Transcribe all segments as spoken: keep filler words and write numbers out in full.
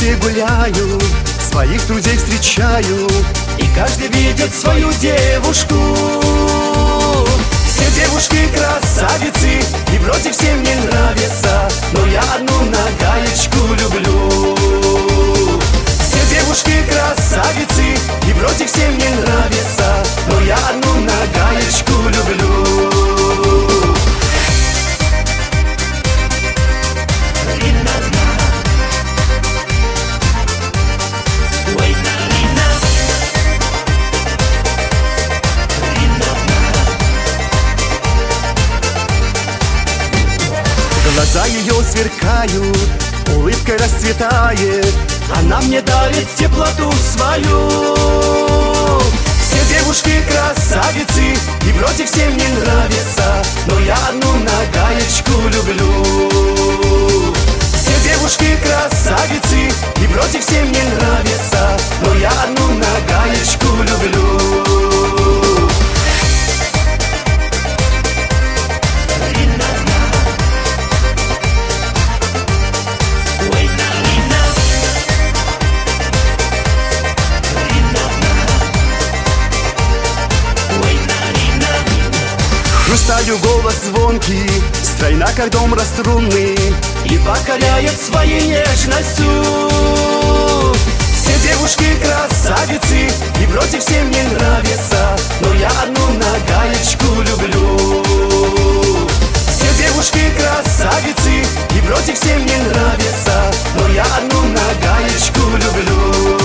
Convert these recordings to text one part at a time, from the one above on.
улице гуляю, своих друзей встречаю, и каждый видит свою девушку. Все девушки красавицы, и вроде всем мне нравится, но я одну нагаечку люблю. Все девушки красавицы, и вроде всем мне нравится, но я одну нагаечку люблю. Глаза ее сверкают, улыбкой расцветает, она мне дарит теплоту свою. Все девушки красавицы, и вроде всем мне нравится, но я одну нагаечку люблю. Все девушки красавицы, и вроде всем мне нравится, но я одну нагаечку люблю. Хрусталю голос звонкий, стройна, как дом раструнный, и покоряет своей нежностью. Все девушки красавицы, и вроде всем мне нравится, но я одну нагаечку люблю. Все девушки красавицы, и вроде всем мне нравится, но я одну нагаечку люблю.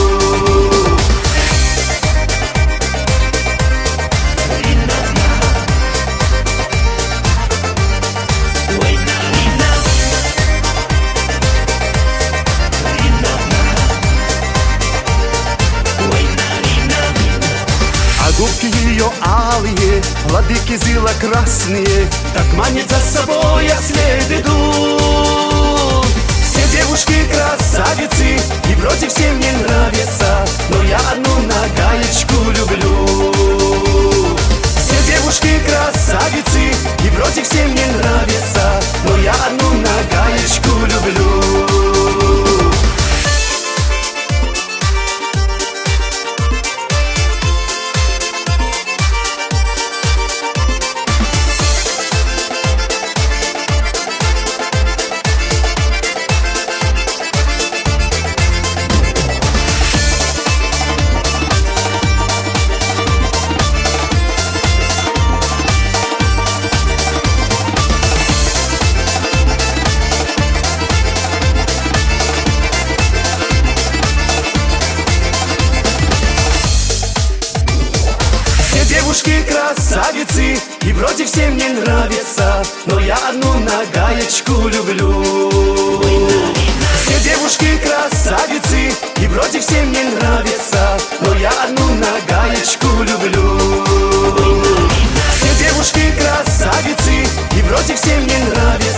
Губки ее алые, лодыжки зело-красные, так манит за собой, я след иду. Все девушки красавицы, и вроде всем мне нравится, но я одну нагаечку люблю. Все девушки красавицы, и вроде всем мне нравится, но я одну нагаечку люблю. Девушки красавицы, и вроде всем мне нравится, но я одну нагаечку люблю. Все девушки красавицы, и вроде всем мне нравится, но я одну нагаечку люблю. Все девушки красавицы, и вроде всем мне нравится.